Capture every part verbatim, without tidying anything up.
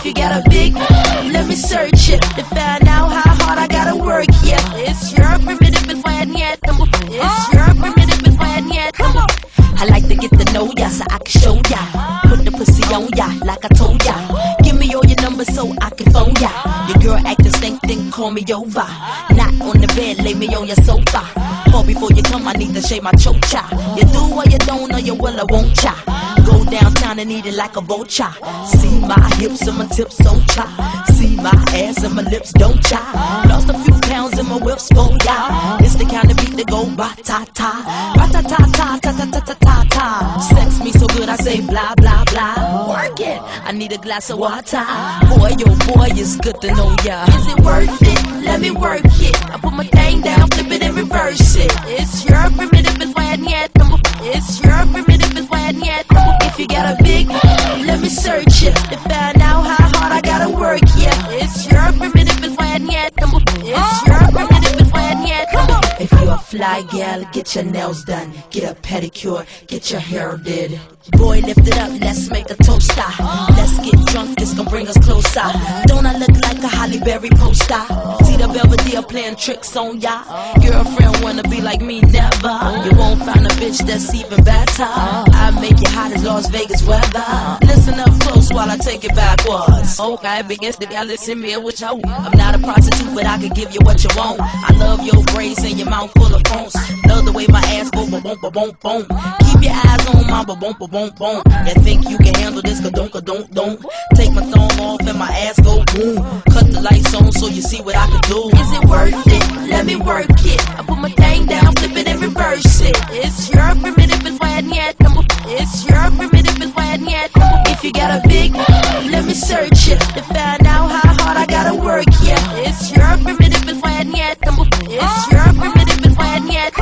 If you got a big, let me search it to find out how hard I gotta work. Yeah, it's your primitive and fine yet. It's your primitive and fine yet. I like to get to know ya so I can show ya. Put the pussy on ya like I told ya. Give me all your numbers so I can phone ya. Your girl acting stink, then call me over. Not on the bed, lay me on your sofa. Call before you come, I need to shave my chocha. You do or you don't, or you will or won't cha. Go downtown and eat it like a vulture. See my hips and my tips, so cha. See my ass and my lips, don't cha. Lost a few pounds in my whips, oh ya. It's the kind of beat that go ba-ta-ta. Ra-ta-ta-ta-ta-ta-ta-ta-ta. Sex me so good I say blah blah blah. Work it, I need a glass of water. Boy, yo boy, it's good to know ya. Is it worth it? Let me work it. I put my thing down, flip it and reverse it. It's your primitive and fine yet. It's your primitive and fine yet. If you got a big, let me search it to find out how hard I gotta work. Yeah, it's your primitive and fine yet. It's your primitive and fine yet. If you a fly gal, get your nails done, get a pedicure, get your hair did. Boy, lift it up, let's make a toaster. Let's get drunk, this gon' bring us closer. Don't I look like a Halle Berry poster? See the Belvedere playing tricks on ya. Girlfriend wanna be like me, never. You won't find a bitch that's even better. I make it hot as Las Vegas weather. Listen up close while I take it backwards. Okay, begins to y'all listen me what you want. I'm not a prostitute, but I can give you what you want. I love your braids and your mouth full of phones. Love the way my ass go ba-boom, ba-boom, boom. Keep your eyes on my ba-boom, ba-boom, boom. You think you can handle this, ka-don't, ka-don't, don't. Take my thumb off and my ass go boom. Cut the lights on so you see what I can do. Is it worth it? Let me work it. I put my thing down, flip it and reverse it. It's your primitive and fine yet. It's your primitive and fine yet. If you got a big, let me search it to find out how hard I gotta work. Yeah, it's your primitive and fine yet. It's your primitive and fine yet.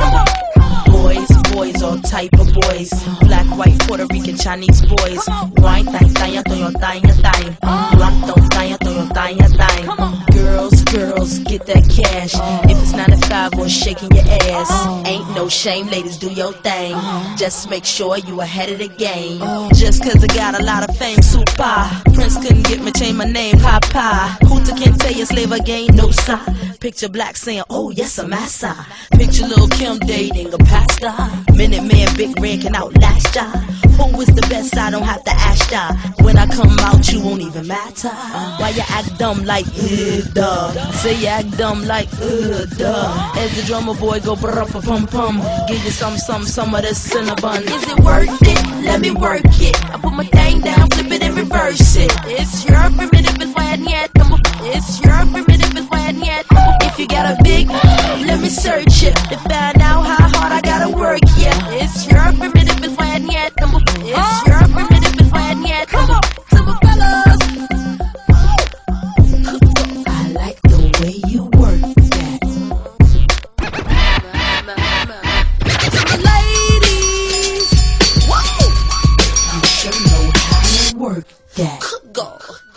Boys, boys, all type of boys. Black, white, Puerto Rican, Chinese boys. Wine, thang, thang, thang, thang, thang. Black, don't thang, thang, thang, thang. Girls, girls, get that cash. If it's nine to five or shaking your ass, ain't no shame, ladies, do your thing. Just make sure you ahead of the game. Just cause I got a lot of fame, super. Prince couldn't get me, change my name, Papa. Hooter can't tell you slave again, no sign. Picture Black saying, oh yes, I'm massa. Picture Lil' Kim dating a pastor. Minute Man, Big Red can outlast ya. Who is the best? I don't have to ask ya. When I come out, you won't even matter. Why you act dumb like, uh, duh. Say you act dumb like, uh, duh. As the drummer boy go brr pum pum. Give you some, some, some of this cinnabon. Is it worth it? Let me work it. I put my thing down, flip it and reverse it. It's your primitive and fine yet. It's your primitive and fine yet. If you got a big, let me search it to find out how hard I gotta work. Yeah, it's your primitive and fine yet. It's your primitive and fine yet. Come on, simple fellas. I like the way you work that. So ladies, whoa, you sure know how to work that. Good God.